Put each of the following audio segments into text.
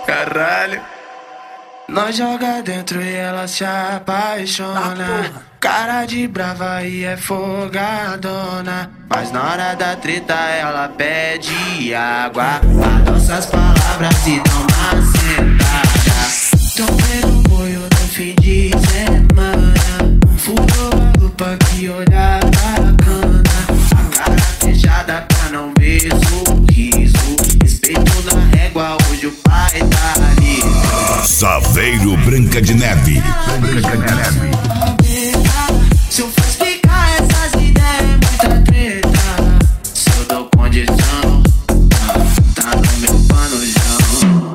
Caralho. Nós joga dentro e ela se apaixona. Cara de brava e é folgadona. Mas na hora da treta ela pede água. Adoça as palavras e dá uma sentada. Tomei no boio no fim de semana. Furou a lupa que olha bacana. A cara fechada pra não ver sorriso. Respeito na régua, hoje o pai tá ali. Saveiro Branca de Neve. Se eu for explicar essas ideias, muita treta. Se eu dou condição, tá no meu panojão.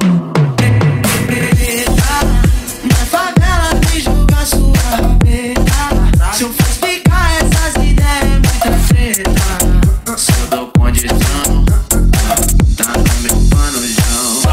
Na favela vem jogar sua rabeta. Se eu for explicar essas ideias, muita treta. Se eu dou condição, tá no meu panojão.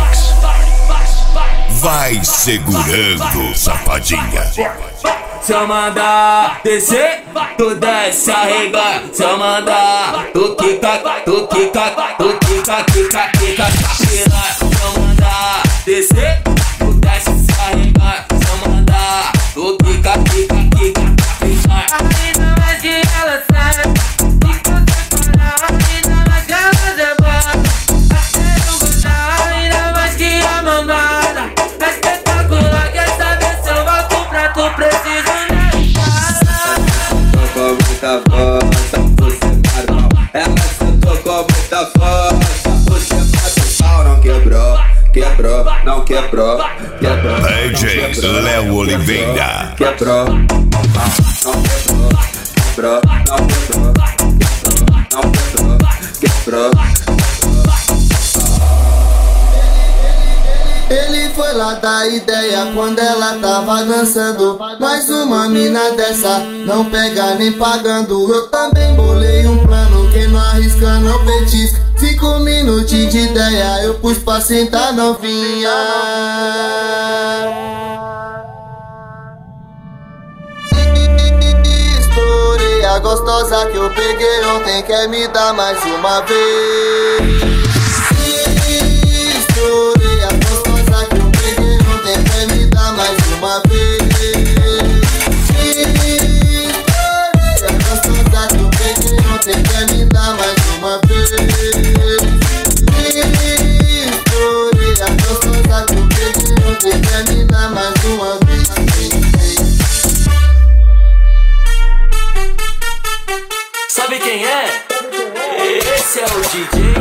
Vai segurando, safadinha. Se eu mandar descer, tu desce a reganha. Se eu mandar, tu quica, tu quica, tu quica, quica, quica, piranha. Se eu mandar descer, tu desce a reganha. Se eu mandar, tu quica, quica, quica, piranha. Ainda mais que ela sabe, fica sem parar. Ainda mais que ela debora, até eu gostar. Ainda mais que a mamada é espetacular. Quer saber se eu volto pra tu preciso? Muita força, você bate mal. Ela sentou com muita força, você bate o pau. Não quebrou, quebrou, não quebrou, quebrou. DJ Léo Oliveira. Quebrou, não quebrou, quebrou, não quebrou, não quebrou, quebrou. Ele foi lá dar ideia quando ela tava dançando. Mais uma mina dessa, não pega nem pagando. Eu também bolei um plano, quem não arrisca não petisca. 5 minutinhos de ideia, eu pus pra sentar novinha. Estourei a gostosa que eu peguei ontem, quer me dar mais uma vez. Estourei a gostosa que eu peguei ontem, quer me dar mais uma vez. Estourei a gostosa que eu peguei ontem, quer me dar mais uma vez. Estourei a gostosa que eu peguei ontem, quer me dar mais uma vez. Sabe quem é? Esse é o DJ.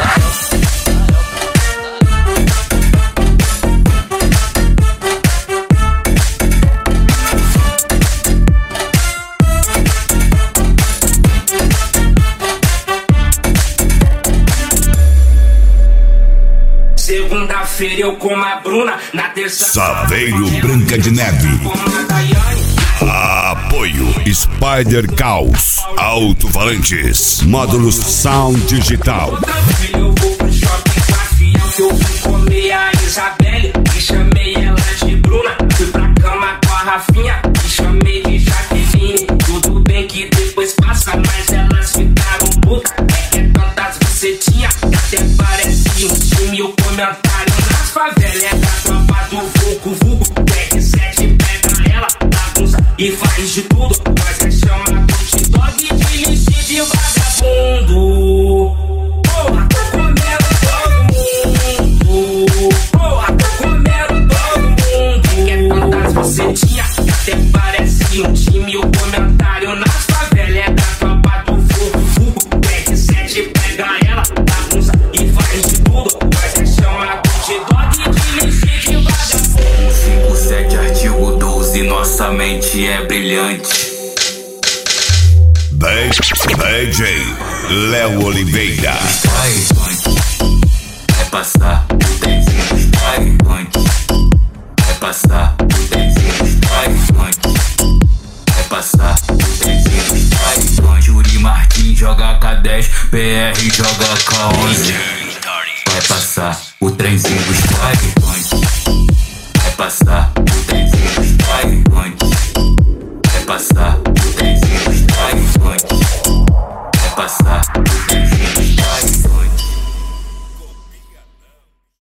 Segunda-feira eu como a Bruna, na terça Saveiro Branca de Neve. Apoio Spider Caos, alto-falantes, módulos Sound Digital. Eu vou pro shopping com a fiel que eu fui comer a Isabelle e chamei ela de Bruna. Fui pra cama com a Rafinha e chamei de Jaqueline. Tudo bem que depois passa, mas elas ficaram putas. É que é tantas bucetinhas que até parece um time. O comentário nas favelas é da tropa do Vulco Vulco. R7 pega ela, bagunça e faz de tudo. Nós é chamado de dog de lixo de vagabundo. Porra, tô comendo todo mundo. Porra, tô comendo todo mundo. Que é tantas bucetinhas que até parece um time. O comentário nas favelas é da tropa do Vulco Vulco. R7 pega ela, bagunça e faz de tudo. Nós é chamado de dog de lixo de vagabundo. 157 artigo 12, nossa mente é brilhante. DJ Léo Oliveira. Vai passar o trenzinho, vai antes. Vai passar o trenzinho, vai antes. Vai passar o trenzinho, vai antes. Yuri Martins joga K10, PR joga K11. Vai passar o trenzinho, vai antes. Vai passar o